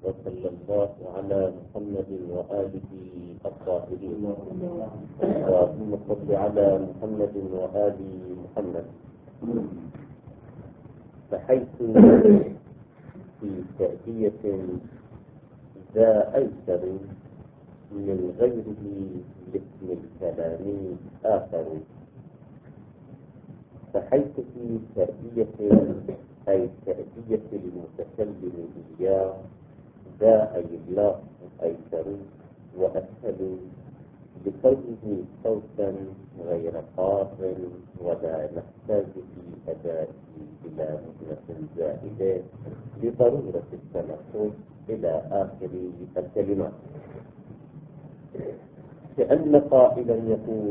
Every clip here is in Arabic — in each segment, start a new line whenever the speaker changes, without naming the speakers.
وصلى الله على محمد وآله الطاهرين وثم صل على محمد وآل محمد. فحيث في تأدية ذا أيسر من غيره لاسم الكلام آخر. فحيث في تأدية أي تأدية المتكلم إياه ذا أي الله أيسر وأسهل بكونه صوتا غير قاصر ولا نحتاج في أدائه إلى مهنة زائدة لضرورة التنفس إلى آخر الكلمات. كأن قائلا يقول: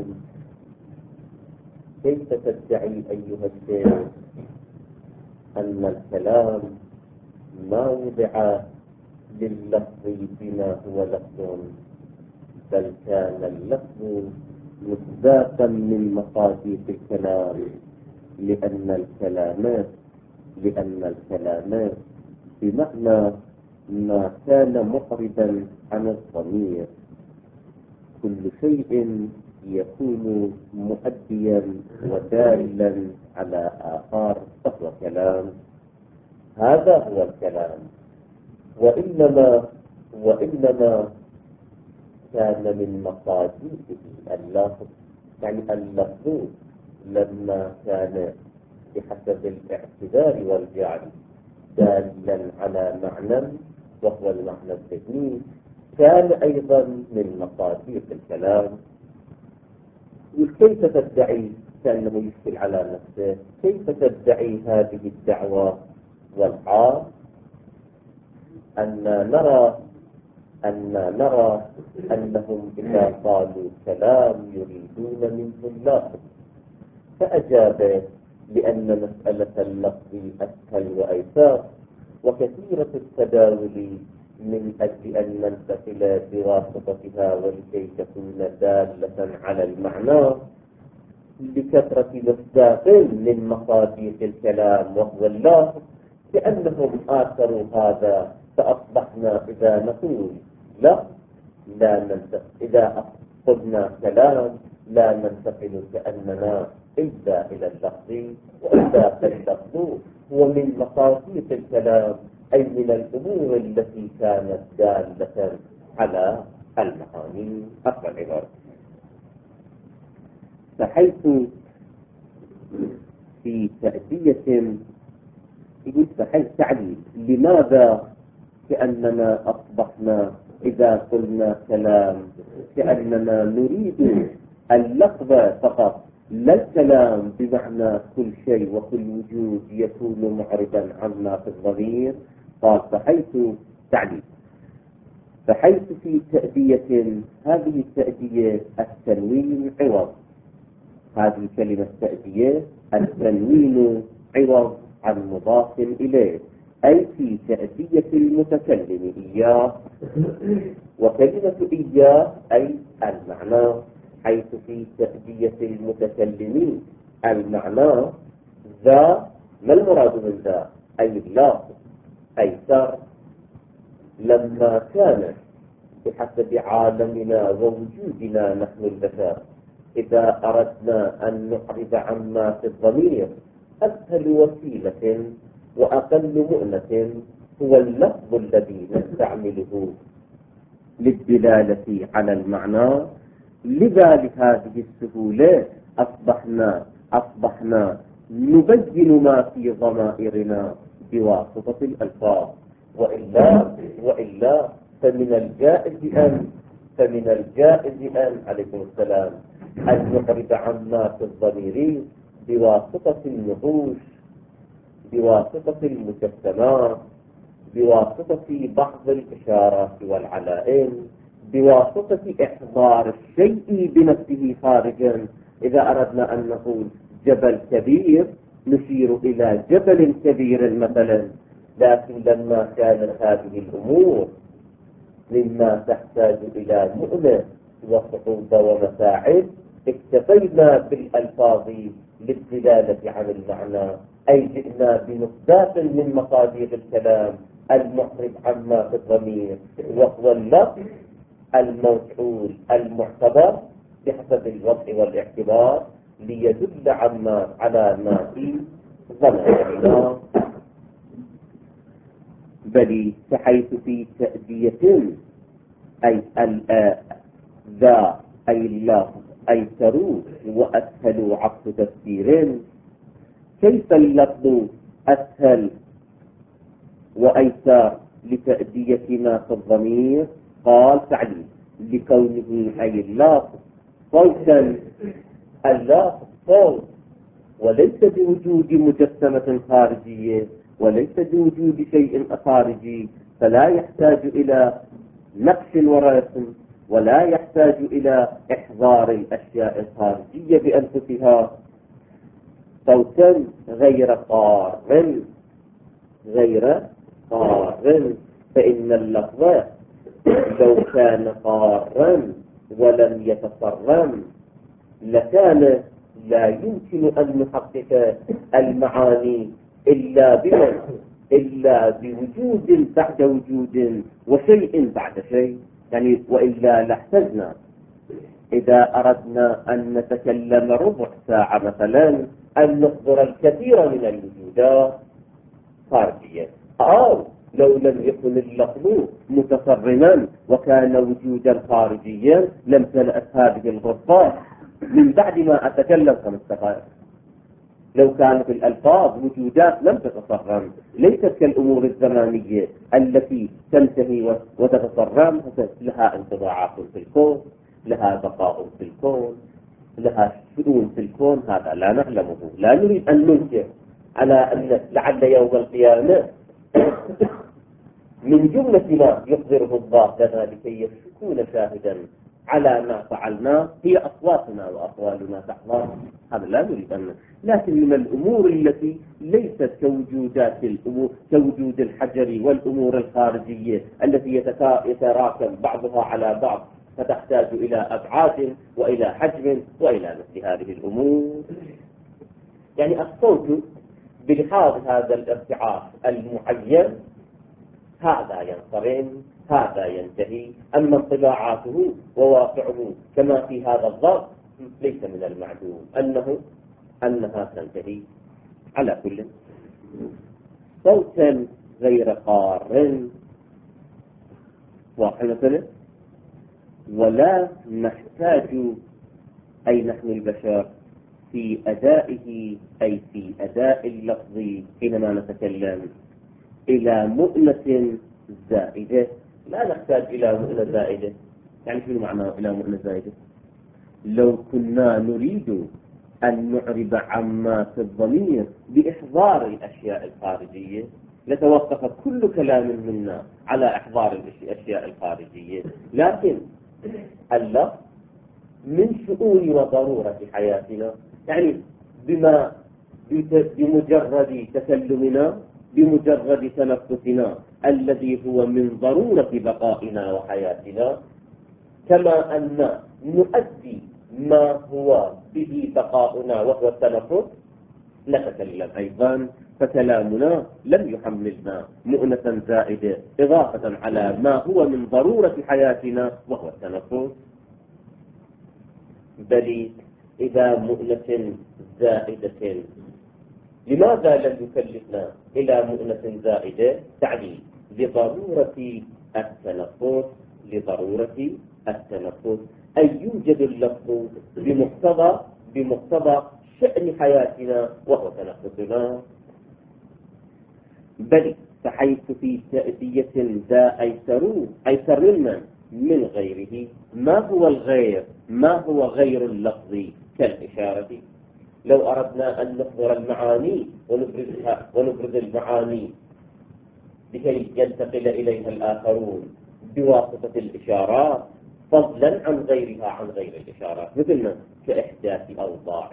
كيف تدعي أيها الشيخ أن الكلام ما وضع لللفظ بما هو لفظ، بل كان اللفظ مصداقا من مقاصد الكلام، لأن الكلام بمعنى ما كان مقربا عن الضمير. كل شيء يكون مؤديا ودالا على آخر فهو كلام. هذا هو الكلام. وإنما كان من مقاصده اللفظ، يعني اللفظ لما كان بحسب الاعتبار والجعل دالا على معنى وهو المعنى الذهني، كان أيضا من مقاصد الكلام. كيف تدعي كأنه يشكل على نفسه؟ كيف تدعي هذه الدعوة والحال أن نرى أنهم إذا قالوا كلام يريدون منه اللفظ؟ فأجاب لأن مسألة اللفظ أسهل وأيسر وكثيرة التداول من أجل أن ننتقل بواسطتها ولكي تكون دالة على المعنى لكثرة مصداق من مصادق الكلام وهو اللفظ، كأنهم آثروا هذا. فأصبحنا إذا نقول إذا قلنا كلام لا ننتقل كأننا إلا إلى اللفظ، وإذا اللفظ هو من مقاصد الكلام، أي من الأمور التي كانت دالة على المعاني أصل العبارة. فحيث في تأدية فحيث تعليل لماذا كأننا أصبحنا إذا قلنا كلام كأننا نريد اللفظ فقط، لا الكلام بمعنى كل شيء وكل وجود يكون معرضا عما في الضمير. قال فحيث تعليل، فحيث في تأدية، هذه التأدية التنوين عوض، هذه كلمة تأدية التنوين عوض عن مضاف إليه، أي في تأدية المتكلم إياه، وكلمة إياه أي المعنى. حيث في تأدية المتكلمين المعنى ذا، ما المراد من ذا؟ أي اللفظ أيسر. لما كان بحسب عالمنا ووجودنا نحن البشر إذا أردنا أن نعرض عما في الضمير، أسهل وسيلة وأقل مؤنة هو اللفظ الذي نستعمله للدلالة على المعنى. لذا لهذه السهولة أصبحنا نبين ما في ضمائرنا بواسطة الألفاظ، وإلا فمن الجائز أن عليكم السلام أن نعرض عما في الضمير بواسطة النقوش، بواسطة المجسمات، بواسطة بعض الإشارات والعلائم، بواسطة إحضار الشيء بنفسه خارجا. إذا أردنا أن نقول جبل كبير نشير إلى جبل كبير مثلا، لكن لما كانت هذه الأمور مما تحتاج إلى مؤنة وصعوبة ومتاعب، اكتفينا بالألفاظ للدلالة عن المعنى، أي جئنا بمصداق من مصادر الكلام المعرب عما في الضمير، وهو اللفظ الموصول المعتبر بحسب الوضع والاعتبار ليدل على ما في ضميرنا. بل فحيث في تأدية أي ذا أي اللفظ أيسروا وأسهلوا عكس تفسير. كيف اللفظ أسهل وأيسر لتأدية ما في الضمير؟ قال تعليل لكونه أي اللفظ صوتا، اللفظ صوت وليس بوجود مجسمة خارجية وليس بوجود شيء خارجي، فلا يحتاج إلى نقش ورسم ولا يحتاج إلى إحضار الأشياء الخارجية بأنفسها. صوتا غير قار فإن اللفظ لو كان قارا ولم يتصرم لكان لا يمكن أن نحقق المعاني إلا بوجود بعد وجود وشيء بعد شيء، يعني وإلا لاحتجنا إذا أردنا أن نتكلم ربع ساعة مثلا أن نحضر الكثير من الوجودات خارجية، أو لو لم يكن اللفظ متصرما وكان وجودا خارجيا لم تلأت هذه الغرفة من بعد ما أتكلم 5 دقائق. لو كانت الألفاظ وجودات لم تتصرم، ليست كالأمور الزمانية التي تنتهي وتتصرم، لها انطباعات في الكون، لها بقاء في الكون، لها شؤون في الكون. هذا لا نعلمه، لا نريد أن ننكر على أن لعل يوم القيامة من جملة ما يحضره الله لنا لكي يكون شاهدا على ما فعلنا هي أصواتنا وأقوالنا تحضر. هذا لا نريد أن، لكن من الأمور التي ليست كوجودات الأمور كوجود الحجر والأمور الخارجية التي يتراكم بعضها على بعض فتحتاج إلى أبعاد وإلى حجم وإلى مثل هذه الأمور. يعني الصوت بلحاظ هذا الارتعاش المعين هذا ينصرم، هذا ينتهي. أما انطباعاته وواقعه كما في هذا الضرب ليس من المعدوم أنها تنتهي. على كل صوتا غير قار واحد مثلا، ولا نحتاج أي نحن البشر في أدائه أي في أداء اللفظ حينما نتكلم إلى مؤنة زائدة. لا نحتاج إلى مؤنة زائدة. يعني شنو معنى إلى مؤنة زائدة؟ لو كنا نريد أن نعرب عما في الضمير بإحضار الأشياء الخارجية لتوقف كل كلام منا على إحضار الأشياء الخارجية، لكن اللفظ من شؤون وضرورة حياتنا، يعني بمجرد تكلمنا بمجرد تنفسنا الذي هو من ضرورة بقائنا وحياتنا، كما أن نؤدي ما هو به بقاؤنا وهو التنفس نتكلم أيضا. فكلامنا لم يحملنا مؤنة زائدة إضافة على ما هو من ضرورة حياتنا وهو التنفس، بل إذا مؤنة زائدة. لماذا لم يكلفنا إلى مؤنة زائدة؟ تعليل لضرورة التنفس أي يوجد اللفظ بمقتضى شأن حياتنا وهو تنفسنا. بل فحيث في تأدية ذا أيسرنا من غيره. ما هو الغير؟ ما هو غير اللفظ؟ كالإشارة. لو أردنا أن نحضر المعاني ونبرز المعاني لكي ينتقل إليها الآخرون بواسطة الإشارات فضلا عن غيرها عن غير الإشارات، مثل كإحداث أوضاع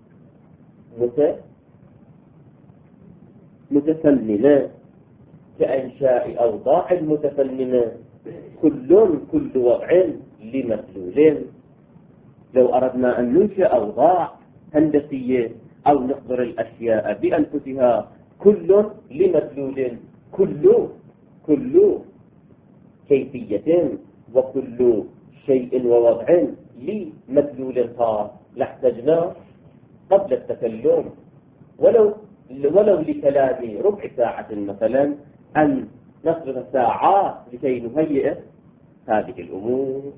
متفننة، كإنشاء أوضاع متفننة، كل وضع لمدلول. لو أردنا أن ننشئ أوضاع هندسية أو نحضر الأشياء بأنفسها كل لمدلول، كل كل كيفية وكل شيء ووضع لمدلول خاص لاحتجنا قبل التكلم ولو لكلام ربع ساعة مثلا أن نصرف ساعات لكي نهيئ هذه الأمور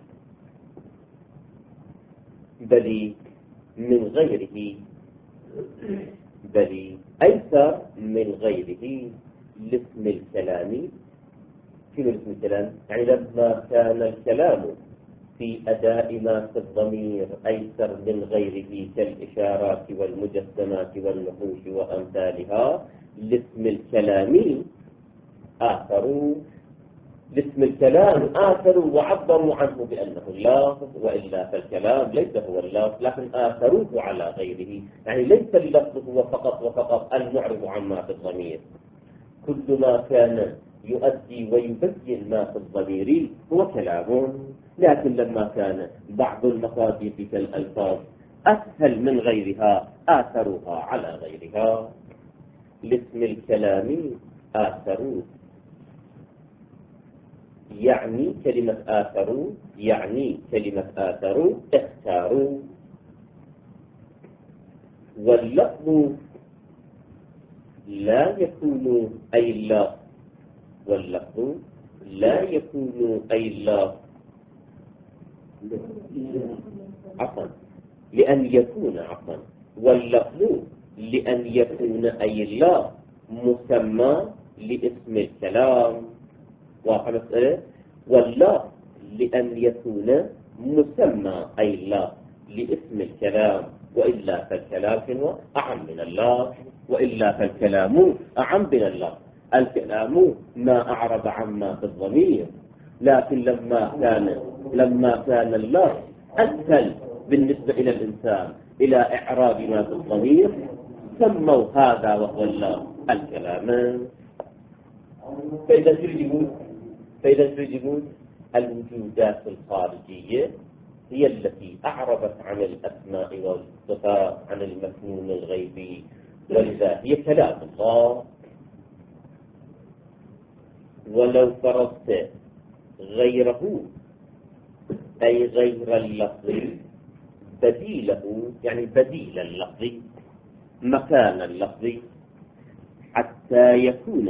بل من غيره بل أيسر من غيره لاسم الكلام. شنو اسم الكلام؟ يعني لما كان الكلام في أداء ما في الضمير أيسر من غيره كالإشارات والمجسمات والنقوش وأمثالها لاسم الكلام آثروا لاسم الكلام آثروا وعبروا عنه بأنه اللفظ، وإلا فالكلام ليس هو اللفظ لكن آثروه على غيره. يعني ليس اللفظ هو فقط وفقط المعرض عما في الضمير، كل ما كان يؤدي ويبين ما في الضمير هو كلام. لكن لما كان بعض المصادر كالألفاظ أسهل من غيرها آثروها على غيرها. لاسم الكلام آثروا يعني كلمة آثروا يعني كلمة آثروا اختاروا. واللفظ لا يكون أي اللفظ واللفظ لا يكون أي اللفظ عفوا لأن يكون عفوا واللفظ لأن يكون أي اللفظ مسمى لاسم الكلام. واضح المسألة؟ واللفظ لأن يكون مسمى أي اللفظ لاسم الكلام، وإلا فالكلام هو أعم من اللفظ، وإلا فالكلام أعم من اللفظ. الكلام ما أعرض عما في الضمير، لكن لما كان اللفظ أسهل بالنسبة إلى الإنسان إلى إعراب ما في الضمير سموا هذا وهو اللفظ الكلام. فإذا تجدون الوجودات الخارجية هي التي أعربت عن الأسماء والصفات عن المكنون الغيبي، ولذا هي كلام الله. ولو فرضت غيره أي غير اللفظ بديله يعني بديل اللفظ مكان اللفظ حتى يكون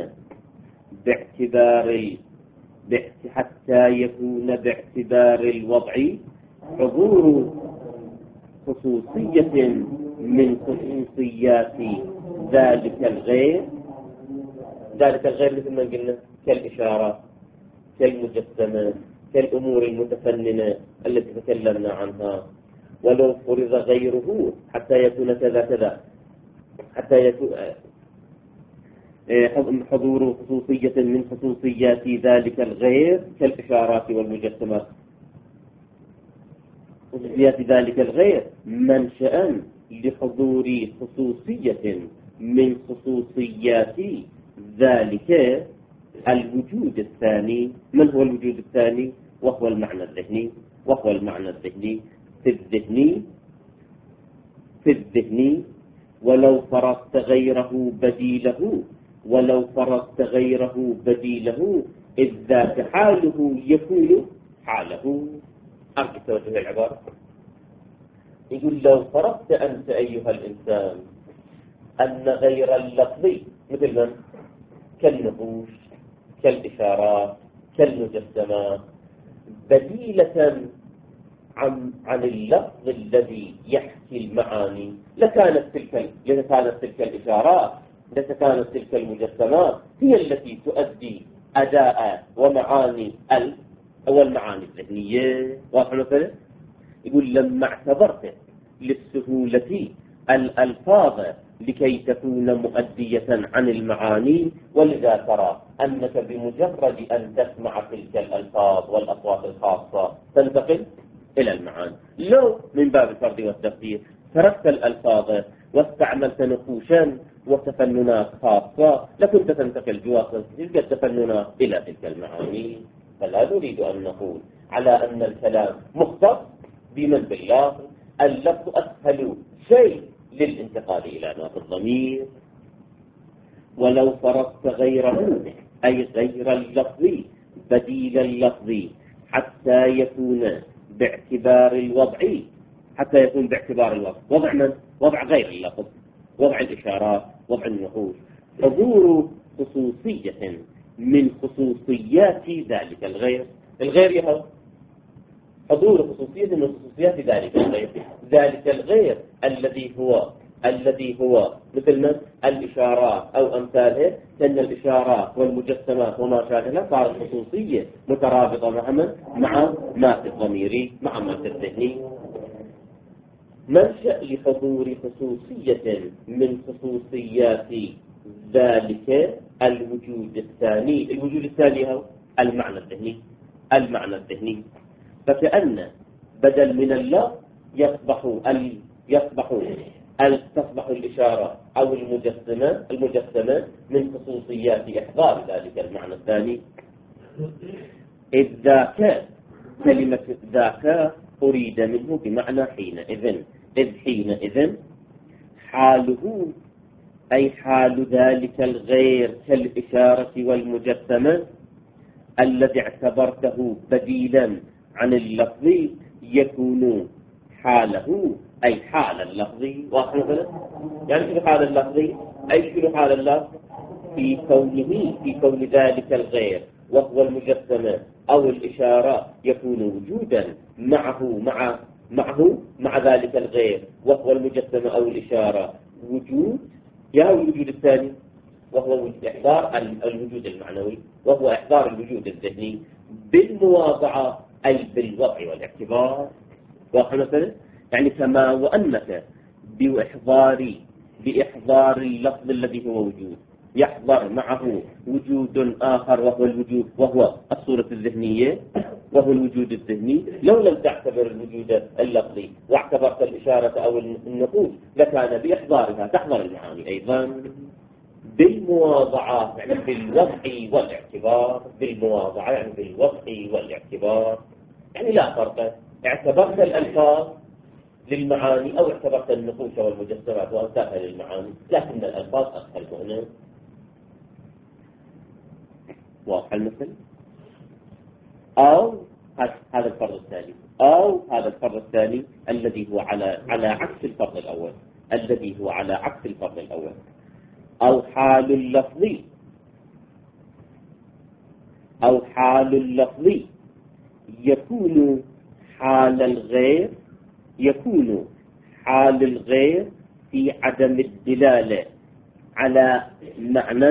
باعتبار الوضع حضور خصوصية من خصوصيات ذلك الغير مثل ما قلنا كالإشارة كالمجسمة كالأمور المتفننة التي تكلمنا عنها. ولو فرض غيره حتى يكون كذا حتى يكون حضور خصوصية من خصوصيات ذلك الغير كالإشارات والمجسمات. خصوصيات ذلك الغير منشأ لحضور خصوصية من خصوصيات ذلك الوجود الثاني. من هو الوجود الثاني؟ وهو المعنى الذهني في الذهن. ولو فرضت غيره بديله إذ ذاك حاله يكون حاله. أرجو توجه العبارة. يقول لو فرضت أنت أيها الإنسان أن غير اللفظ مثل من كالنقوش كالإشارات كالمجسمات بديلة عن اللفظ الذي يحكي المعاني لكانت تلك الإشارات لكانت تلك المجسمات هي التي تؤدي أداء ومعاني والمعاني الذهنية. واضح مثلا؟ يقول لما اعتبرت للسهولة الألفاظ لكي تكون مؤدية عن المعاني، ولذا ترى أنك بمجرد أن تسمع تلك الألفاظ والأصوات الخاصة تنتقل إلى المعاني. لو من باب الفرض والتقدير تركت الألفاظ واستعملت نقوشا وتفننات خاصة لكنت تنتقل بواسطة تلك التفننات إلى تلك المعاني. فلا نريد أن نقول على أن الكلام مختص بمن بالله، اللفظ أسهل شيء للانتقال إلى ما في الضمير. ولو فرضت غيره أي غير اللفظي بديل اللفظي حتى يكون باعتبار الوضع، حتى يكون باعتبار اللفظ. وضع من؟ وضع غير اللفظ، وضع الإشارات، وضع النقوش. حضور خصوصية من خصوصيات ذلك الغير. الغير يهو حضور خصوصية من خصوصيات ذلك الغير. ذلك الغير الذي هو مثل ما الإشارات أو أمثالها، لأن الإشارات والمجسمات وما شابهها صارت خصوصية مترابطة مع ما في الضميري، مع ما في الذهني. منشأ لحضور خصوصية من خصوصيات ذلك الوجود الثاني. الوجود الثاني هو المعنى الذهني. فكأن بدل من اللفظ تصبح الإشارة أو المجسمة من خصوصيات إحضار ذلك المعنى الثاني. إذ ذاك، كلمة ذاك أريد منه بمعنى حينئذ. إذ حينئذ حاله أي حال ذلك الغير كالإشارة والمجسمة الذي اعتبرته بديلا عن اللفظ يكون حاله أي حال اللفظي. يعني شنو حال اللفظي؟ أي شنو حال اللفظ؟ في كون ذلك الغير وهو المجسمة أو الإشارة يكون وجودا مع ذلك الغير وهو المجسمة أو الإشارة وجود. يا الوجود الثاني وهو إحضار الوجود المعنوي، وهو إحضار الوجود الذهني بالمواضعة أي بالوضع والاعتبار. مثلا يعني كما وأنك بإحضار اللفظ الذي هو وجود يحضر معه وجود آخر وهو الصورة الذهنية، وهو الوجود الذهني. لو لم تعتبر الوجود اللفظي واعتبرت الإشارة أو النقوش لكان بإحضارها تحضر المعاني أيضا بالمواضعة، يعني بالوضع والاعتبار. بالمواضعة يعني بالوضع والاعتبار، يعني لا فرق. اعتبرت الألفاظ للمعاني أو اعتبرت النقوش والمجسمات وأمثالها للمعاني، لكن الألفاظ أسهل هنا. واضح المثل؟ أو هذا الفرض الثاني، أو هذا الفرض الثاني الذي هو على عكس الفرض الأول، أو حال اللفظ يكون حال الغير في عدم الدلالة على معنى.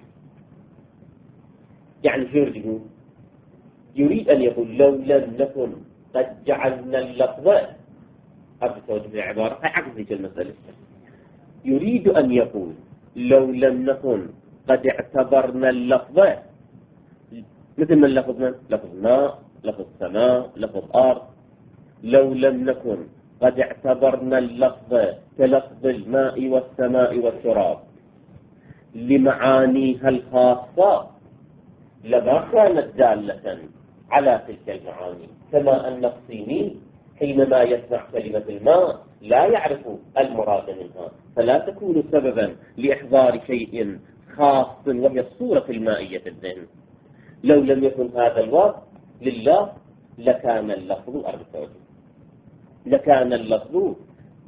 يعني شو يريد أن يقول لو لم نكن قد جعلنا اللفظ، أرجو توجه العبارة هي عكس ذيك المسألة. يريد أن يقول لو لم نكن قد اعتبرنا اللفظ مثل ما لفظ ماء، لفظ سماء، لفظ أرض. لو لم نكن قد اعتبرنا اللفظ كلفظ الماء والسماء والتراب لمعانيها الخاصة لما كانت دالة على تلك المعاني. كما أن الصيني حينما يسمع كلمة الماء لا يعرف المراد منها، فلا تكون سببا لإحضار شيء خاص وهي الصورة المائية في الذهن. لو لم يكن هذا الوصف لله لكان اللفظ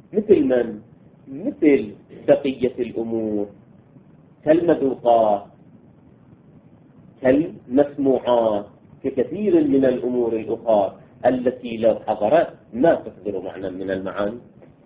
مثل بقية الأمور كالمذوقات كالمسموعات ككثير من الأمور الأخرى التي لو حضرت ما تصدر معنى من المعاني.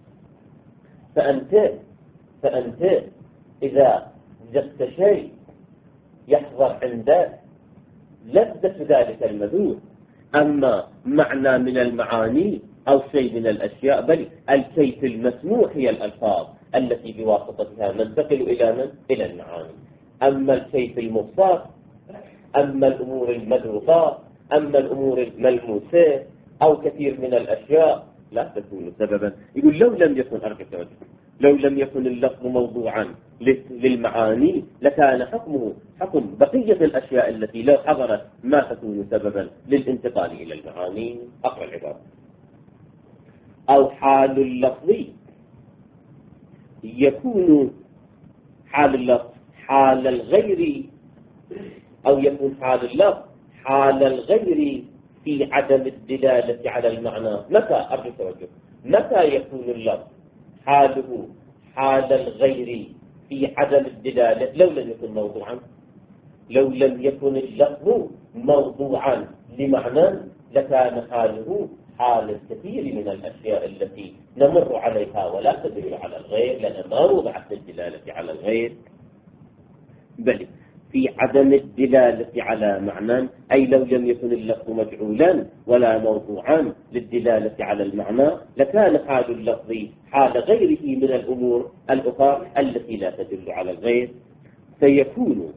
فأنت إذا وجدت شيء يحضر عندك لذة ذلك المذوق، أما معنى من المعاني أو شيء من الأشياء، بل الكيف المسموع هي الألفاظ التي بواسطتها ننتقل إلى المعاني. أما الكيف المبصر، أما الأمور المدروسة، أما الأمور الملموسة أو كثير من الأشياء لا تكون سببا. يقول لو لم يكن اللفظ موضوعا للمعاني لكان حكمه حكم بقية الأشياء التي لو حضرت ما تكون سببا للانتقال إلى المعاني. أقرأ العبارة. أو حال اللفظ يكون حال الغير أو يكون حال اللفظ حال الغير في عدم الدلالة على المعنى. متى أرجو التوجه، متى يكون اللفظ حاله حال الغير في عدم الدلالة؟ لو لم يكن موضوعا، لو لم يكن اللفظ موضوعا لمعنى لكان حاله حال الكثير من الأشياء التي نمر عليها ولا تدل على الغير، لأن ما وضعت الدلالة على الغير، بل في عدم الدلالة على معنى، أي لو لم يكن اللفظ مجعولا ولا موضوعا للدلالة على المعنى لكان حال اللفظ حال غيره من الأمور الأخرى التي لا تدل على الغير. فيكون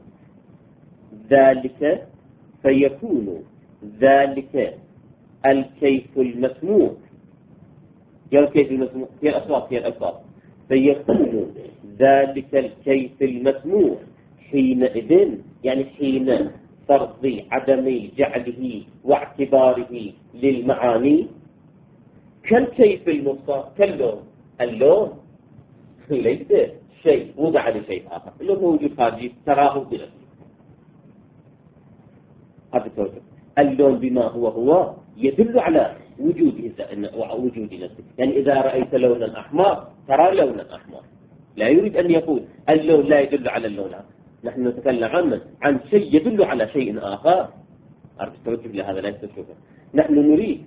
ذلك الكيف المسموع، يا الكيف المسموع هي الأصوات، هي الألفاظ. فيكون ذلك الكيف المسموع حينئذ، يعني حين فرض عدم جعله واعتباره للمعاني، كالكيف المبصر، كاللون. اللون ليس شيء وضع لشيء آخر، اللون موجود خارجي تراه بنفسه. اللون بما هو يدل على وجود نفسه. يعني إذا رأيت لونا أحمر ترى لونا أحمر، لا يريد أن يقول اللون لا يدل على اللون. نحن نتكلم عن شيء يدل على شيء آخر. أرجو لهذا لا يستشوفه. نحن نريد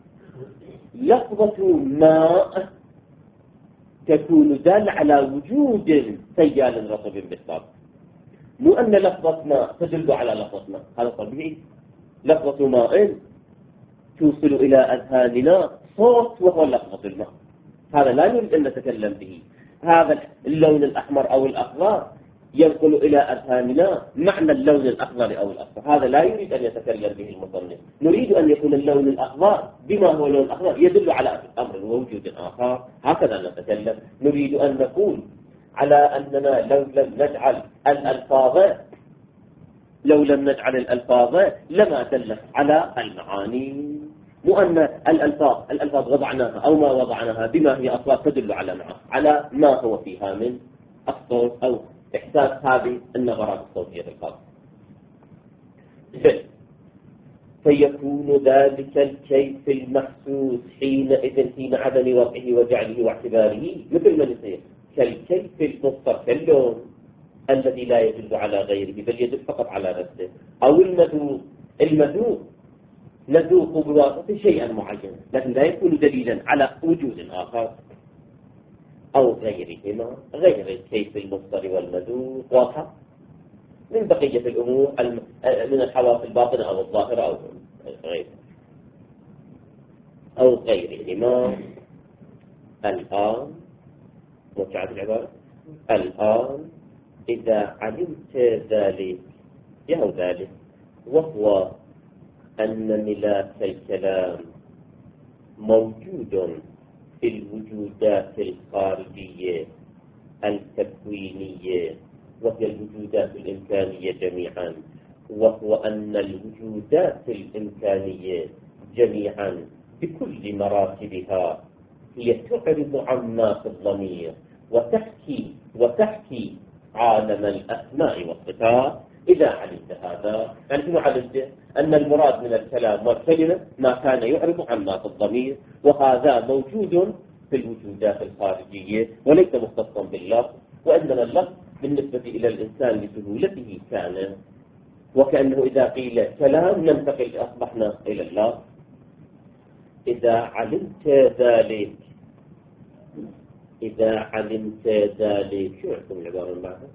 لفظة ماء تكون دال على وجود سيال رطب بالطبع، مو أن لفظة ماء تدل على لفظة ماء. هذا طبيعي. لفظة ماء توصل إلى أذهاننا صوت وهو لفظة الماء، هذا لا نريد أن نتكلم به. هذا اللون الأحمر أو الأخضر ينقل إلى أذهاننا معنى اللون الأخضر أو الأصفر، هذا لا يريد أن يتكلم به المصنف. نريد أن يكون اللون الأخضر بما هو اللون الأخضر يدل على أمر ووجود آخر، هكذا نتكلم. نريد أن نقول على أننا لو لم نجعل الألفاظ لما دلت على المعاني، مو أن الألفاظ وضعناها أو ما وضعناها بما هي أصوات تدل على ما هو فيها من الصوت أو إحساس هذه النبرات الصوتية الخاصة. فيكون ذلك الكيف المحسوس حين عدم وضعه وجعله واعتباره مثل ما نسير كالكيف المبصر، كاللون الذي لا يدل على غيره بل يدل فقط على نفسه، أو المذوق نذوق بواسطة شيئا معين لكن لا يكون دليلا على وجود آخر أو غيرهما، غير الكيف المبصر والمذوق واضحة من بقية الأمور من الحواس الباطنة أو الظاهرة أو غيرهما. الآن متعة العبارة، الآن إذا علمت ذلك وهو أن ملاك الكلام موجود في الوجودات الخارجية التكوينية وهي الوجودات الإمكانية جميعا، وهو أن الوجودات الإمكانية جميعا بكل مراتبها هي تعرض عما في الضمير وتحكي عالم الأسماء والصفات. إذا علمت هذا يعني شنو علمت؟ أن المراد من الكلام والكلمة ما كان يعرض عما في الضمير، وهذا موجود في الوجودات الخارجية وليس مختصا باللفظ، وإنما اللفظ بالنسبة إلى الإنسان لسهولته كان، وكأنه إذا قيل كلام ننتقل أصبحنا إلى اللفظ. إذا علمت ذلك شو عندكم العبارة بعدها؟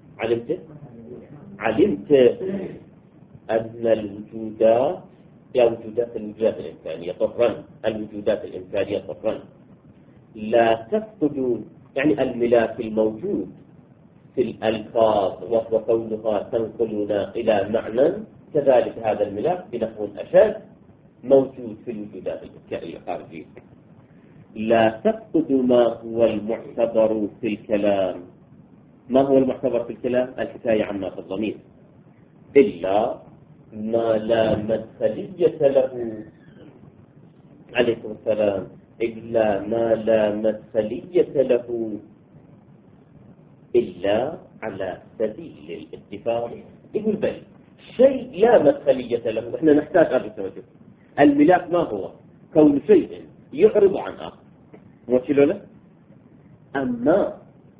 علمت أن الوجودات الإمكانية طفرا، الوجودات الإمكانية طفرا لا تفقد، يعني الملاك الموجود في الألفاظ وهو كونها تنقلنا إلى معنى، كذلك هذا الملاك بنحو أشد موجود في الوجودات الخارجية. لا تفقد ما هو المعتبر في الكلام. ما هو المعتبر في الكلام؟ الحكاية عما في الضمير، إلا ما لا مدخلية له، عليكم السلام، إلا ما لا مدخلية له إلا على سبيل الاتفاق. يقول بل شيء لا مدخلية له. احنا نحتاج هذا التوجه. الملاك ما هو؟ كون شيء يعرض عن آخر، موكله له. أما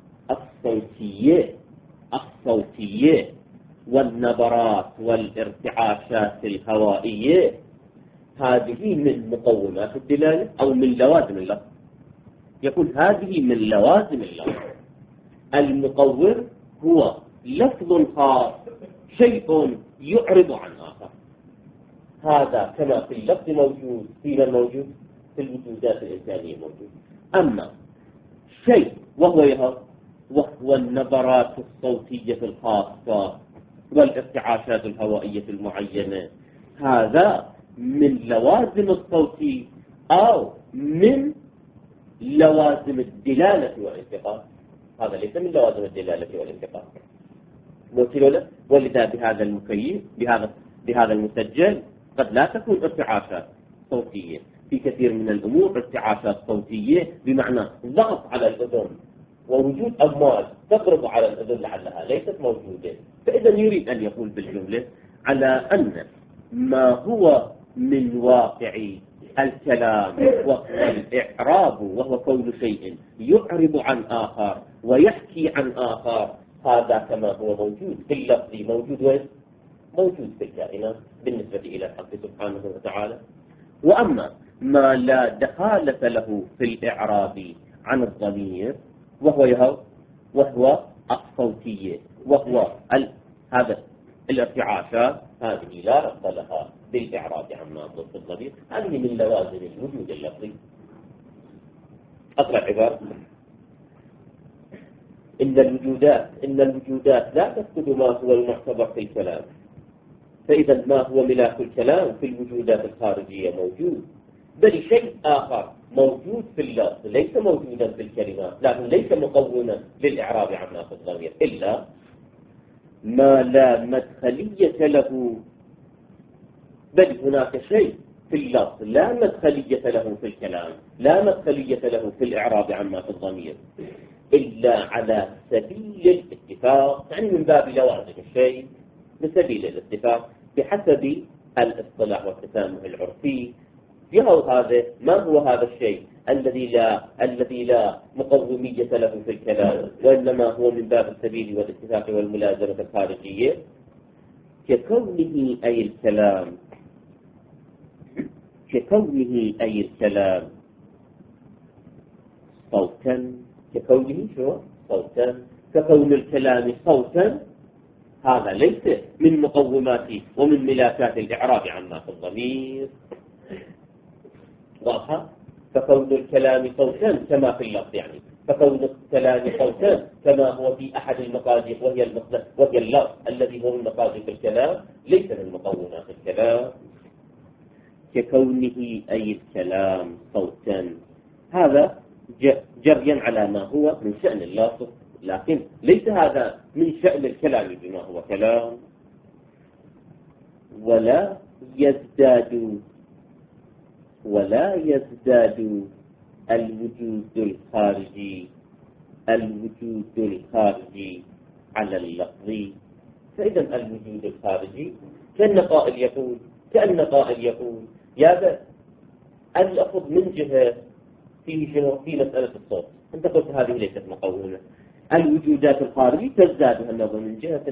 الصوتية والنبرات والارتعاشات الهوائية هذه من مقومات الدلالة أو من لوازم اللفظ. يقول هذه من لوازم اللفظ. المقوم هو لفظ خاص، شيء يعرض عن آخر. هذا كما في اللفظ موجود، في من موجود؟ في الوجودات الإنسانية موجود. أما شيء وهو النبرات الصوتية الخاصة والارتعاشات الهوائية المعينة، هذا من لوازم الصوت أو من لوازم الدلالة والانتقال. هذا ليس من لوازم الدلالة والانتقال. ولذا بهذا المكيف بهذا المسجل قد لا تكون ارتعاشات صوتية. في كثير من الأمور ارتعاشات صوتية بمعنى ضغط على الأذن ووجود أمواج تضرب على الأذن لعلها ليست موجودة. فإذا يريد أن يقول بالجملة على أن ما هو من واقع الكلام وهو الإعراب، وهو كون شيء يعرب عن آخر ويحكي عن آخر، هذا كما هو موجود في اللفظ موجود وين؟ موجود في الكائنات بالنسبة إلى الحق سبحانه وتعالى. وأما ما لا دخالة له في الإعراب عن الضمير وهو الصوتية وهو هذا الارتعاشات، هذه لا ربط لها بالإعراب عن ناطق الضمير. هذه من لوازم الوجود اللفظي. أقرأ عبارة: إن الوجودات لا تفقد ما هو المعتبر في الكلام. فإذا ما هو ملاك الكلام في الوجودات الخارجية موجود، بل شيء آخر موجود في اللفظ ليس موجودا في الكلمات، لكن ليس مقوما للإعراب عن ناطق الضمير، إلا ما لا مدخلية له. بل هناك شيء في اللفظ لا مدخلية له في الكلام، لا مدخلية له في الإعراب عن ناطق الضمير، إلا على سبيل الاتفاق، يعني من باب لوازم الشيء بسبيل الاتفاق بحسب الاصطلاح والتسامح العرفي. هذا ما هو هذا الشيء الذي لا مقومية له في الكلام، وإنما هو من باب السبيل والاتفاق والملازمة الخارجية، ككونه أي الكلام صوتا. ككونه صوتا، ككون الكلام صوتا، هذا ليس من مقومات ومن ملاكات الإعراب عن ناطق الضمير. واضحة؟ فكون الكلام صوتا كما في اللفظ، يعني فكون الكلام صوتا كما هو في أحد المقادير وهي اللفظ الذي هو من مقادير الكلام، ليس من مقومات الكلام. ككونه أي الكلام صوتا، هذا جريا على ما هو من شأن اللفظ، لكن ليس هذا من شأن الكلام بما هو كلام. ولا يزداد الوجود الخارجي على اللفظ. فإذا الوجود الخارجي كأن قائل يقول يا ذا اللفظ من جهة في مسألة الصوت، أنت قلت هذه ليست مقومة. الوجودات الخارجية تزداد النظر من جهة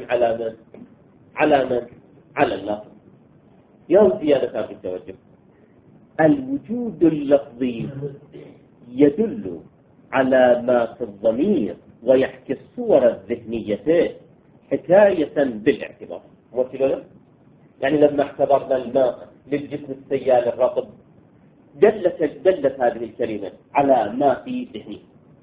على اللفظ. يا زيادة في التوجه. الوجود اللفظي يدل على ما في الضمير ويحكي الصور الذهنية حكاية بالاعتبار. يعني لما اعتبرنا الماء للجسم السيال الرطب، دلت هذه الكلمة على ما في ذهني.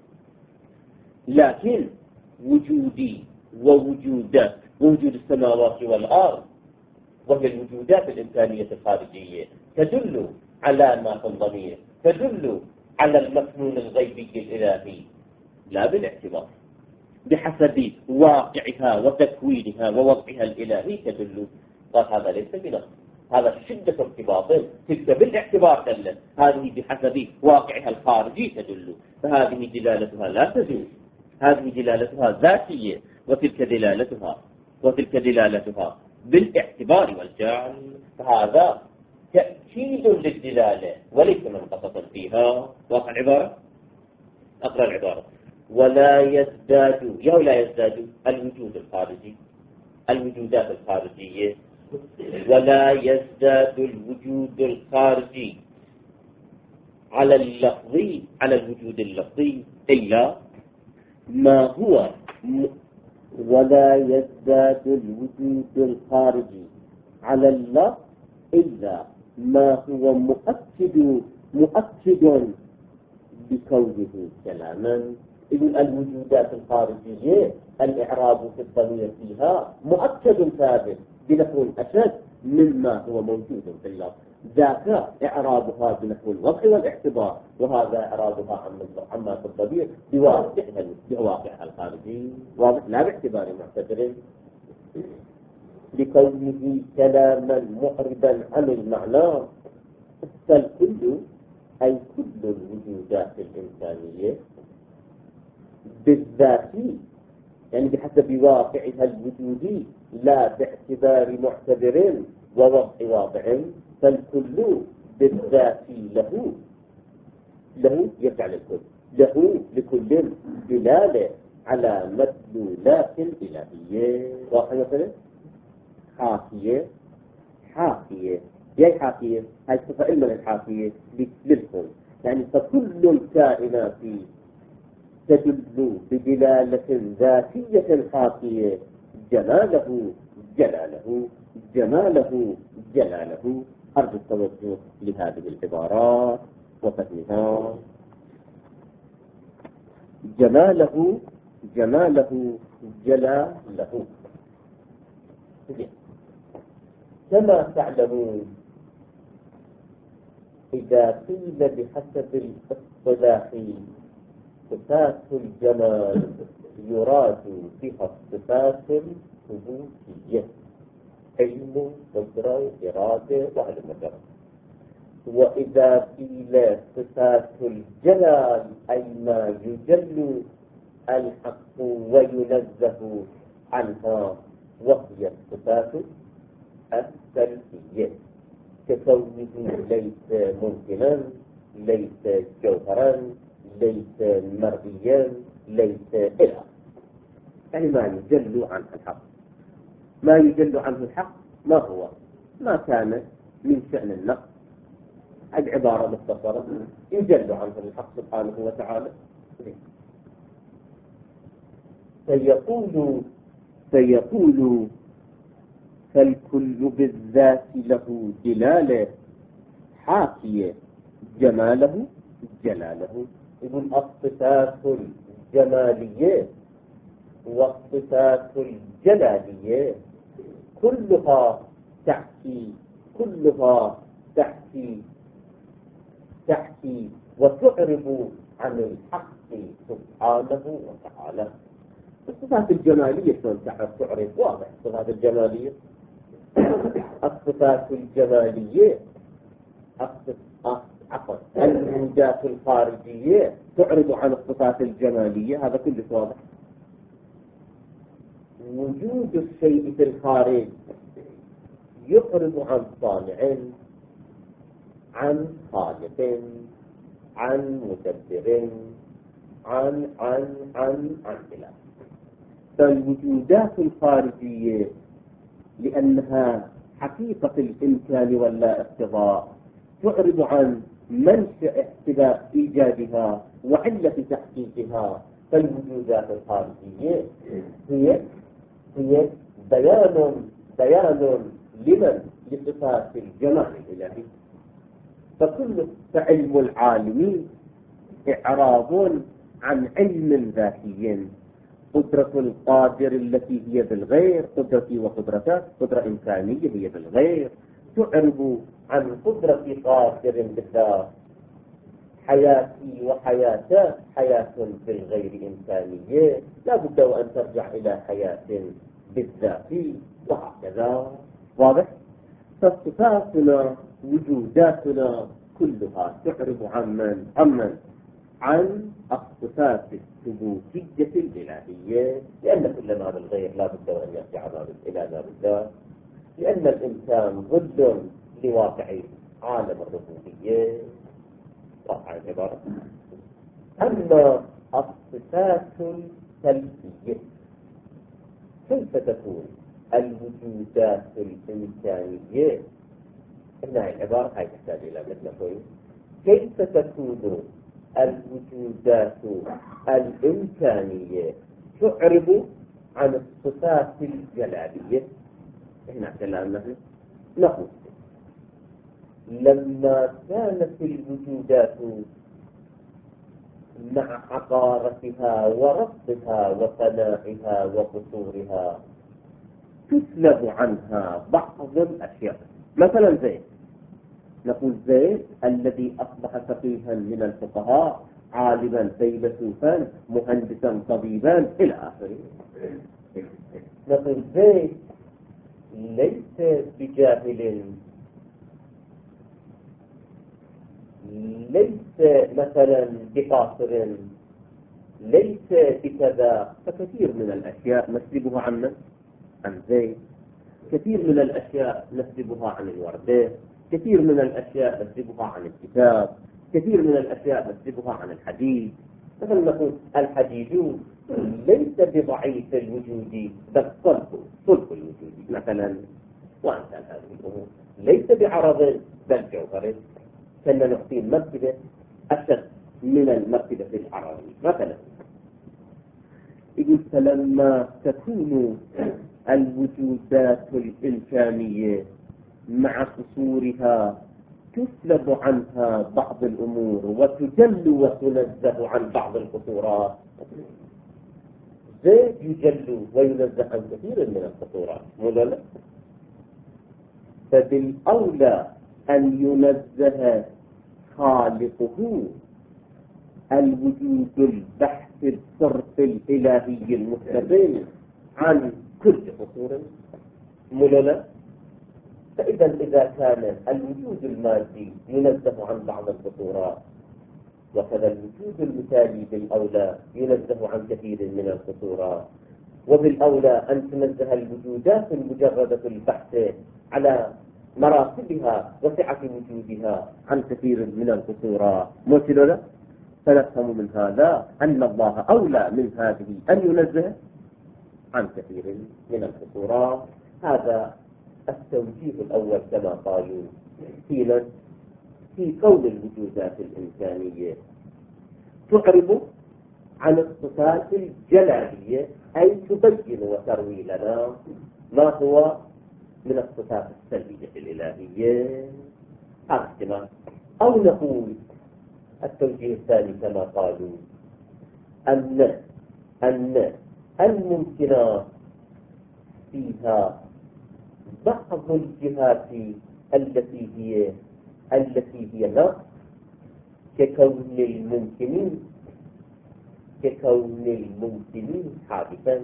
لكن وجودي ووجود السماوات والأرض وهي الوجودات الإنسانية الخارجية تدل على ما في الضمير، تدل على المكنون الغيبي الإلهي لا بالاعتبار، بحسب واقعها وتكوينها ووضعها الإلهي تدل. قال هذا ليس بنقص، هذا شدة ارتباط، تلك بالاعتبار دلت، هذه بحسب واقعها الخارجي تدل، فهذه دلالتها لا تزول، هذه دلالتها ذاتية، وتلك دلالتها بالاعتبار والجعل، فهذا تأكيد للدلالة وليس منقصة فيها. واضح العبارة؟ أقرأ العبارة: ولا يزداد، يا ولا يزداد الوجود الخارجي، الوجودات الخارجية، ولا يزداد الوجود الخارجي على اللفظي، على الوجود اللفظي إلا ما هو ولا يزداد الوجود الخارجي على اللفظ إلا ما هو مؤكد بكونه كلاما. إذن الوجودات الخارجية الإعراب في الضمير فيها مؤكد ثابت بنحو أشد مما هو موجود في اللفظ، ذاك إعرابها بنحو الوضع والاعتبار، وهذا إعرابها عما في الضمير بواقعها الخارجي. واضح؟ لا باعتبار معتبر لكونه كلاما معربا عن المعنى. فالكل أي كل الوجودات الإنسانية بالذاتي، يعني بحسب واقعها الوجودي لا باعتبار معتبر ووضع واضع، فالكل بالذاتي له يرجع للكل، له لكل دلالة على مدلولات إلهية. واضح مثلا حاكية، هي حاكية، هاي صفة علم الحاكية للكل، يعني فكل الكائنات تدل بدلالة ذاتية حاكية جلاله جلاله جلاله جلاله. أرجو التوجه لهذه العبارات وفهمها. جلاله جلاله جلاله. كما تعلمون إذا قيل بحسب الاصطلاح صفات الجمال يراد بها الصفات الثبوتية، علم قدرة إرادة وعلم مجرد. وإذا قيل صفات الجلال أي ما يجل الحق وينزه عنها، وهي الصفات السلبية ككونه ليس ممكنا، ليس جوهرا، ليس مرئيا، ليس إله، يعني ما يجل عنه الحق. ما يجل عنه الحق ما هو؟ ما كان من شأن النقص. العبارة مختصرة: يجل عنه الحق سبحانه وتعالى. سيقول فالكل بالذات له دلالة حاكية جماله جلاله. إذن الصفات الجمالية والصفات الجلالية كلها تحكي وتعرب عن الحق سبحانه وتعالى. الصفات الجمالية شلون تعرف تعرف؟ واضح. الصفات الجمالية، الصفات الجمالية الوجودات الخارجية تعرض عن الصفات الجمالية، هذا كله واضح. وجود الشيء في الخارج يعرض عن صانع، عن خالق، عن مدبر، عن إله. فالوجودات الخارجية لأنها حقيقة الإمكان ولا اقتضاء تعرض عن منشأ احتباء إيجادها وعلة تحقيقها. فالوجودات الخارجية هي بيان لمن؟ لصفات الجمال الإلهي. فعلم العالم إعراض عن علم ذاتي. قدرة القادر التي هي بالغير، قدرتي وقدرته، قدرة إمكانية هي بالغير، تعرض عن قدرة قادر بالله. حياتي وحياته حياة بالغير إمكانية، لا بد وأن ترجع إلى حياة بالذات، وهكذا. واضح؟ فصفاتنا وجوداتنا كلها تعرض عن الصفات الثبوتية الإلهية، لأن كل ما بالغير لا بد وأن يرجع إلى ما بالله. لأن الإنسان ضد لواقع عالم الربوبية واقع العبارة. أما الصفات السلبية كيف تكون الوجودات الإمكانية؟ هنا العبارة هاي تحتاج إلى مثل كويس. كيف تكون الوجودات الإمكانية تعرب عن الصفات الجلالية؟ هنا كلامنا نقول لما كانت الوجودات مع حقارتها ورصها وثنائها وقصورها تسلب عنها بعض الأشياء. مثلا زيد، نقول زيد الذي أصبح فقيها من الفقهاء، عالما فيلسوفا مهندسا طبيبا إلى آخره. نقول زيد ليس بجاهل، ليس مثلا بقاصر، ليس بكذا. فكثير من الأشياء نسلبها عن زيد، كثير من الأشياء نسلبها عن الوردة، كثير من الأشياء نسلبها عن الكتاب، كثير من الأشياء نسلبها عن الحديد. مثلا نقول الحديد ليس بضعيف الوجود بل صلب الوجود مثلا، وأمثال هذه الأمور. ليس بعرض بل جوهر، كنا نعطي المرتبة أشد من المرتبة العرضية. مثلا يقول فلما تكون الوجودات الإمكانية مع قصورها تسلب عنها بعض الأمور وتجل وتنزه عن بعض القصورات. زيد يجل وينزه عن كثير من القصورات، مولانا. فبالأولى أن ينزه خالقه الوجود البحث الصرف الإلهي المستقيم عن كل قصور، مولانا. فإذا كان الوجود المادي ينزه عن بعض القصورات، وكذا الوجود المثالي بالأولى ينزه عن كثير من القصورات، وبالأولى أن تنزه الوجودات المجردة البحث على مراتبها وسعة وجودها عن كثير من القصورات، مثلنا. فنفهم من هذا أن الله أولى من هذه أن ينزه عن كثير من القصورات. هذا التوجيه الأول كما قالوا في كون الوجودات الإنسانية تعرب عن الصفات الجلالية، أي تبين وتروي لنا ما هو من الصفات السلبية الإلهية. هذا احتمال. أو نقول التوجيه الثاني كما قالوا أن الممكنات فيها بعض الجهات التي هي نقص، ككون الممكنين حادثا،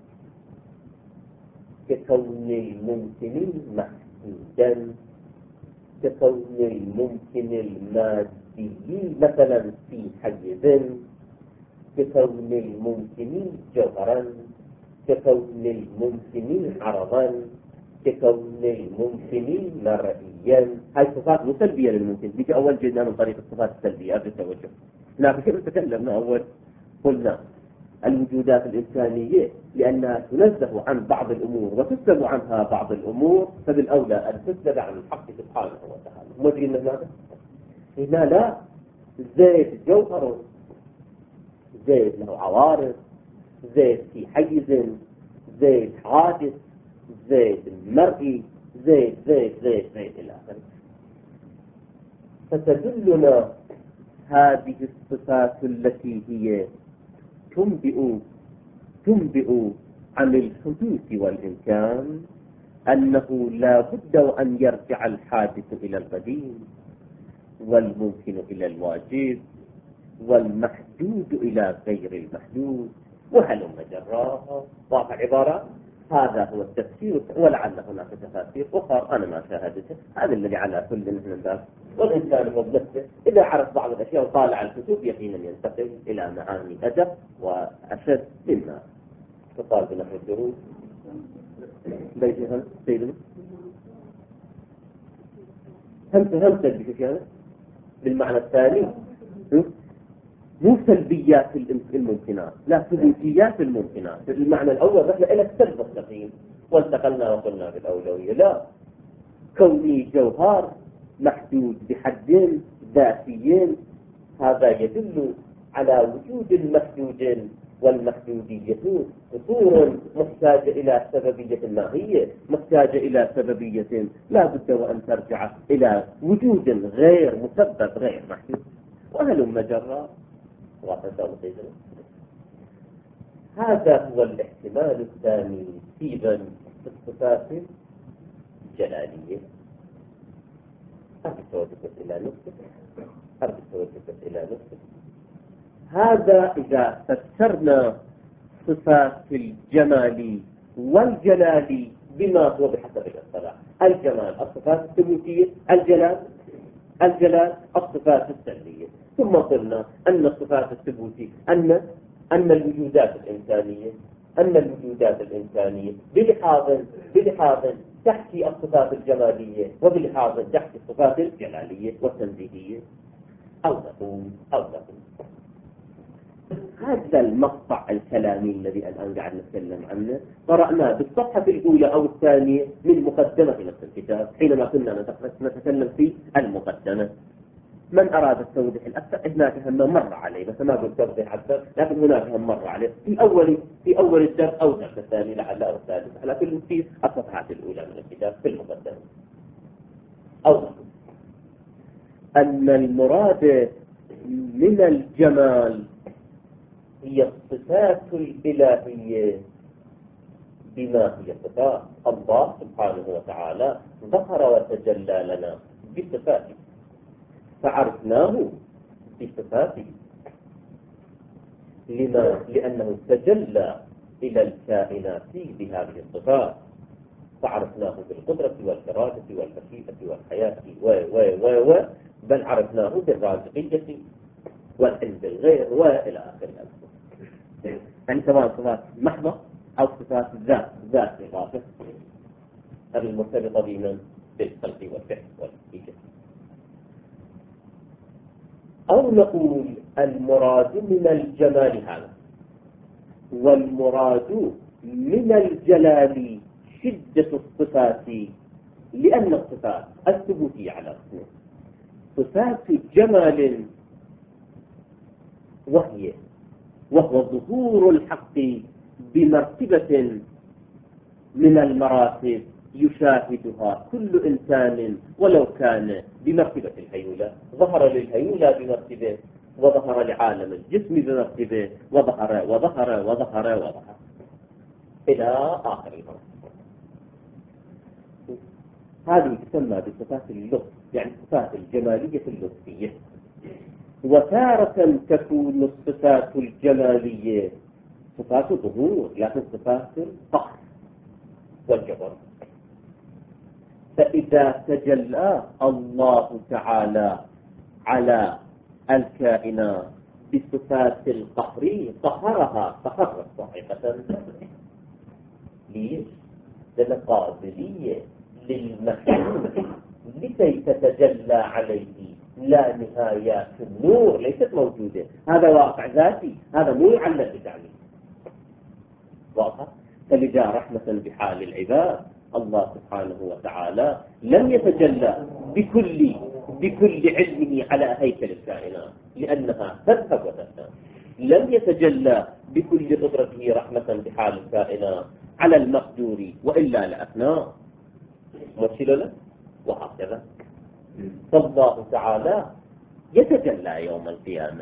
ككون الممكن محدودا، ككون الممكن المادي مثلا في حيز، ككون الممكن جوهرا، ككون الممكن عرضا، ككون الممكن مرئيا. هاي صفات مسلبية للممكن. بيجي أول جئنا من طريق الصفات السلبية قبل التوجه. لكن كيف تكلمنا أول؟ قلنا الوجودات الإنسانية لأنها تنزه عن بعض الأمور وتسلب عنها بعض الأمور، فبالأولى أن تسلب عن الحق سبحانه وتعالى. مدري من هذا؟ هنا لا، زيد جوهر، زيد له عوارض، زيد في حيز، زيد حادث، زيد مرئي، زيد إلى آخره. فتدلنا هذه الصفات التي هي تنبئ عن الحدوث والإمكان أنه لا بد أن يرجع الحادث إلى القديم، والممكن إلى الواجب، والمحدود إلى غير المحدود، وهلم جراها. واضح عبارة؟ هذا هو التفسير، ولعل هناك تفاسير أخرى أنا ما شاهدتها. هذا الذي على كل من الناس، والإنسان هو بنفسه إذا عرف بعض الأشياء وطالع الكتب يقينا ينتقل إلى معاني أدق وأشد مما تقال بنحو الدروس. بيتها سيدنا هم سلبي كيف يعني؟ بالمعنى الثاني مو سلبيات الممكنات، لا ثبوتيات الممكنات. المعنى الأول رحنا إلى السلب مستقيم وانتقلنا وقلنا بالأولوية. لا، كوني جوهر محدود بحدين ذاتيين هذا يدل على وجود محدود، والمحدودية قصور محتاجة إلى سببية ماهية، محتاجة إلى سببية لا بد وأن ترجع إلى وجود غير مسبب غير محدود. وهل مجرى هذا هو الاحتمال الثاني في الصفات الجلالية. أرجو توجهك إلى نفسك. هذا إذا فسرنا صفات الجمال والجلال بما هو بحسب الاصطلاح. الجمال الصفات الثبوتية، الجلال الصفات السلبية. ثم قلنا أن الصفات الثبوتية أن الوجودات الإنسانية بلحاظ تحكي الصفات الجمالية، وبلحاظ تحكي الصفات الجلالية والتنزيهية. أو نقول هذا المقطع الكلامي الذي الآن قاعد نتكلم عنه قرأناه بالصفحة الأولى أو الثانية من مقدمة نفس الكتاب حينما كنا نتكلم في المقدمة. من أراد التوضيح الأكثر هناك هم مر عليه، بس ما قلت توضيح أكثر، لكن هناك هم مر عليه في أول الدرس أو الدرس الثاني لعل أو الثالث، لكن في الصفحات الأولى من الكتاب في المقدمة. أو أن المراد من الجمال هي الصفات الإلهية بما هي صفات الله سبحانه وتعالى ظهر وتجلى لنا بصفاته، فعرفناه بصفاته. لأنه تجلى إلى الكائنات بهذه الصفات، فعرفناه بالقدرة والإرادة والمشيئة والحياة بل عرفناه بالرازقية والعلم بالغير وإلى آخره. يعني سواء صفات محضة أو صفات ذات إضافة المرتبطة بمن بالخلق والفعل والإيجاد. أو نقول المراد من الجمال هذا، والمراد من الجلال شدة الصفات، لأن الصفات الثبوتية على اسمه صفات جمال وهو ظهور الحق بمرتبة من المراتب يشاهدها كل إنسان ولو كان بمرتبة الهيولة. ظهر للهيولة بمرتبة، وظهر لعالم الجسم بمرتبة، وظهر إلى آخر المرتبة. هذه تسمى بصفات اللطف، يعني صفات الجمالية اللطفية. وتارة تكون الصفات الجمالية صفات ظهور، لكن صفات القهر والجبر. فإذا تجلى الله تعالى على الكائنات بصفات القهر قهرت صحيحة. ليش؟ لأن قابلية للمخلوق لكي تتجلى عليه لا نهايات النور ليست موجودة. هذا واقع ذاتي، هذا مو يعلق بتعليم واضح. فلذا رحمة بحال العباد الله سبحانه وتعالى لم يتجلى بكل علمه على هيكل الكائنات لأنها تذهب وتذهب. لم يتجلى بكل قدرته رحمة بحال الكائنات على المقدور، وإلا لأثناء مرسل وهكذا. فالله تعالى يتجلى يوم القيامة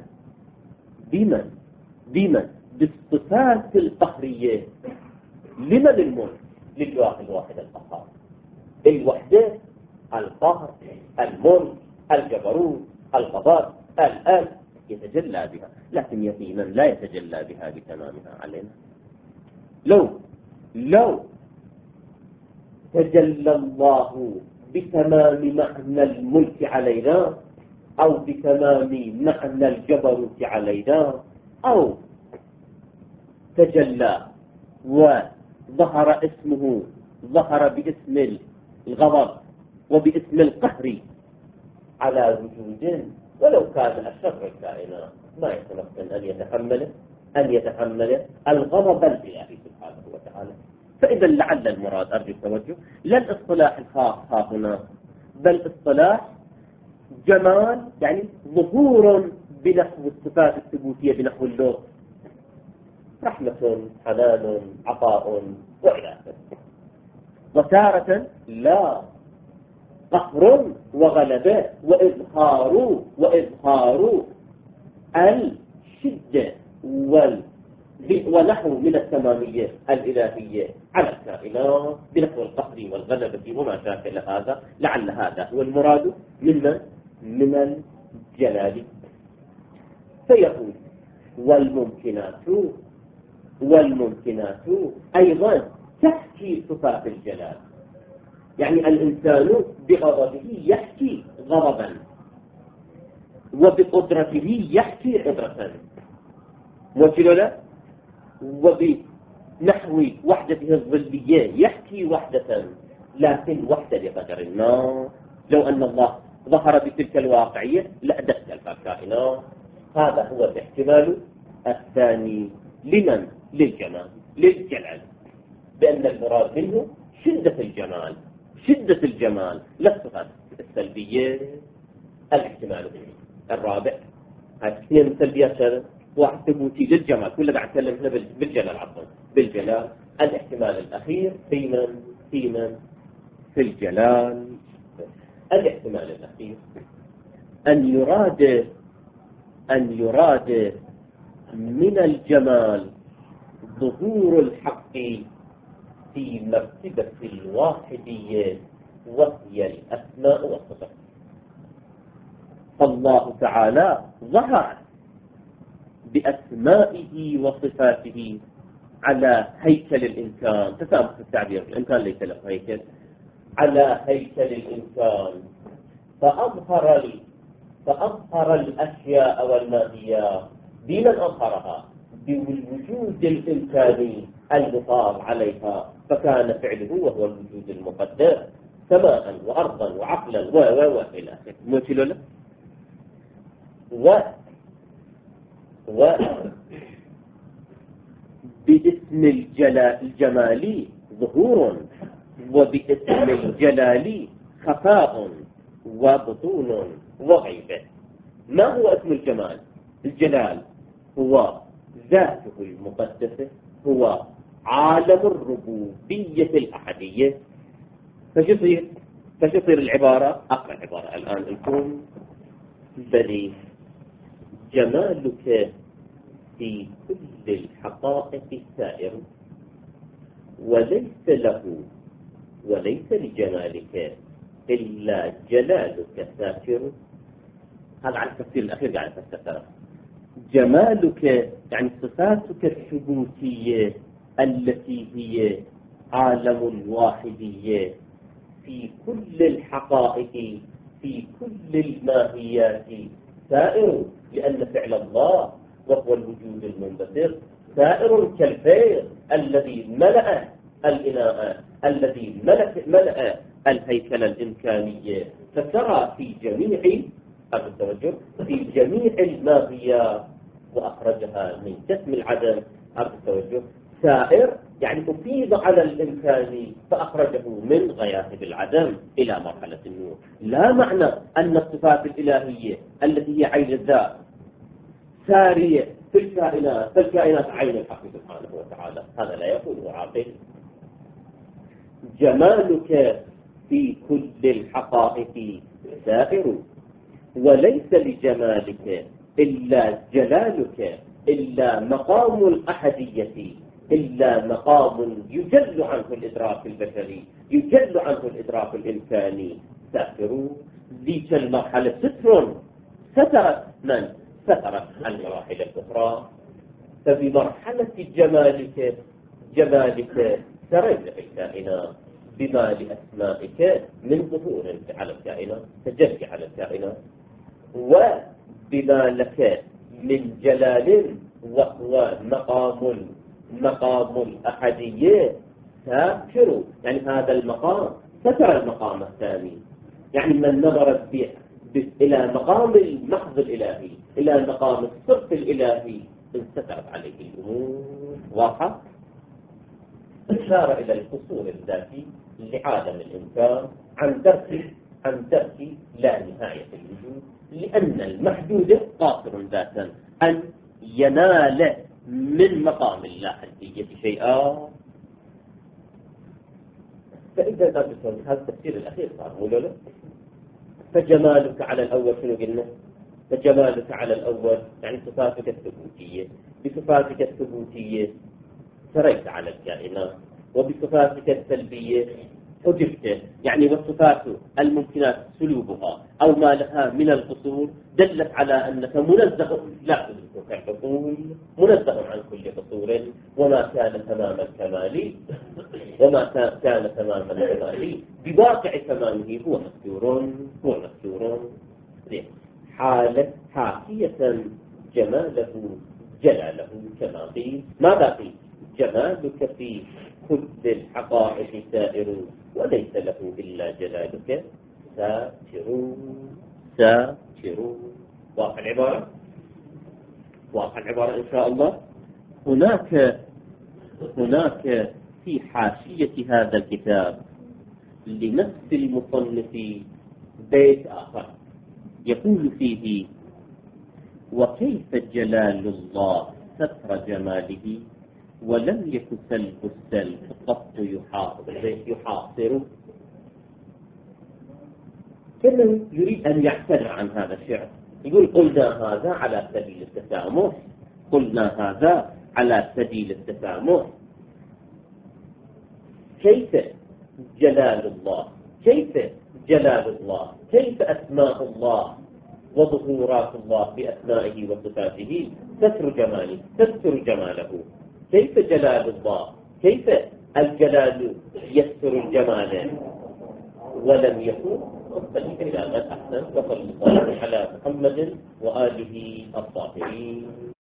بمن بالصفات القهرية. لمن الملك؟ لله الواحد القهار. الوحدة، القهر، الملك، الجبروت، القضاء، الآن يتجلى بها، لكن يقينا لا يتجلى بها بتمامها علينا. لو تجلى الله بتمام معنى الملك علينا، أو بتمام معنى الجبروت علينا، أو تجلى ظهر باسم الغضب وباسم القهر على وجود ولو كان أشر الكائنات ما يتمكن أن يتحمله الغضب الإلهي سبحانه وتعالى. فإذا لعل المراد أرجو التوجه لا الاصطلاح الخاص ها هنا، بل اصطلاح جمال يعني ظهور بنحو الصفات الثبوتية بنحو اللطف، رحمة، حنان، عطاء وإلى آخره. وتارة لا، قهر وغلبة وإظهار الشدة ونحو من التمامية الإلهية على الكائنات بنحو القهر والغلبة وما شاكل هذا. لعل هذا هو المراد من الجلال. فيقول والممكنات أيضا تحكي صفات الجلال، يعني الإنسان بغضبه يحكي غضبا، وبقدرته يحكي قدرة، وكذا وبنحو وحدته الظلية يحكي وحدة، لكن وحدة بقدر ما. لو أن الله ظهر بتلك الواقعية لأدت الكائنات. هذا هو الاحتمال الثاني للجلال، بأن المراد منه شدة الجمال لا الصفات السلبية. الاحتمال الرابع، اثنين سلبيات، واحد ثبوتي للجمال، كله بعد تكلمنا بالجلال عفوا بالجلال. الاحتمال الأخير في الجلال. الاحتمال الأخير أن يراد من الجمال ظهور الحق في مرتبة الواحدية وهي الأسماء والصفات. فالله تعالى ظهر بأسمائه وصفاته على هيكل الإنسان، تسامح في التعبير، الإنسان ليس له هيكل، على هيكل الإنسان، فأظهر الأشياء والماهيات. بمن أظهرها؟ بالوجود الإمكاني المطال عليها، فكان فعله وهو الوجود المقدر سماء وأرضا وعقلا وإلى آخره. مثل له باسم الجمال ظهور، وباسم الجلال خفاء وبطون وغيبة. ما هو اسم الجمال؟ الجلال هو ذاته المقدسة، هو عالم الربوبية الأحدية. فشصير العبارة، أقرأ العبارة الآن لكم. بل جمالك في كل الحقائق سائر، وليس لجمالك إلا جلالك ساتر. هذا على التفسير الأخير قاعد أفسر. جمالك يعني صفاتك الثبوتية التي هي عالم الواحدية في كل الحقائق في كل الماهيات سائر، لأن فعل الله وهو الوجود المنبثق سائر كالفيض الذي ملأ الإناء، الذي ملأ الهيكل الإمكاني. فترى في جميع الماهيات وأخرجها من جسم العدم. التوجه سائر يعني أفيض على الإمكان فأخرجه من غياهب العدم إلى مرحلة النور. لا معنى أن الصفات الإلهية التي هي عين الذات سارية في الكائنات، فالكائنات عين الحق سبحانه وتعالى، هذا لا يقوله عاقل. جمالك في كل الحقائق سائر، وليس لجمالك إلا جلالك، إلا مقام الأحدية، إلا مقام يجل عنه الإدراك البشري، يجل عنه الإدراك الإنساني. سافروا ذيك المرحلة سترت من؟ سترت المراحل الأخرى. فبمرحلة جمالك سريت في الكائنات بما لأسمائك من ظهور على الكائنات، تجلي على الكائنات، وبما لك من جلال وهو مقام الأحدية سافر، يعني هذا المقام ستر المقام الثاني. يعني من نظرت إلى مقام المحض الإلهي، إلى مقام الصرف الإلهي، انسترت عليه الأمور. واضحة؟ إشارة إلى القصور الذاتي لعالم الإنسان عن درك لا نهاية الوجود، لأن المحدود قاصر ذاتا أن ينال من مقام اللاحدية شيئا. فإذا هذا التفسير الأخير صار مولانا. فجمالك على الأول شنو قلنا؟ فجمالك على الأول يعني صفاتك الثبوتية، بصفاتك الثبوتية سريت على الكائنات، وبصفاتك السلبية حجبت، يعني والصفات الممكنات سلوبها أو ما لها من القصور دلت على أنك منزه، لا تدركك القصور، منزه عن كل قصور، وما كان تمام الكمال بواقع تمامه هو مستور. حاكية جماله جلاله كما قيل. ماذا قيل؟ جمالك في كل الحقائق سائر، وليس له إلا جلالك ساتر. واضح العبارة إن شاء الله. هناك في حاشية هذا الكتاب لنفس المصنف بيت آخر يقول فيه: وكيف جلال الله ستر جماله، ولم يك سلب السلب قط يحاصر. كان يريد أن يعتذر عن هذا الشعر، يقول: قلنا هذا على سبيل التسامح. كيف جلال الله، كيف أسماء الله وظهورات الله بأسمائه وصفاته تستر جماله. كيف جلال الله، كيف الجلال يستر الجمال، ولم يكن إلى غد أحسن. وصلى الله على محمد وآله الطاهرين.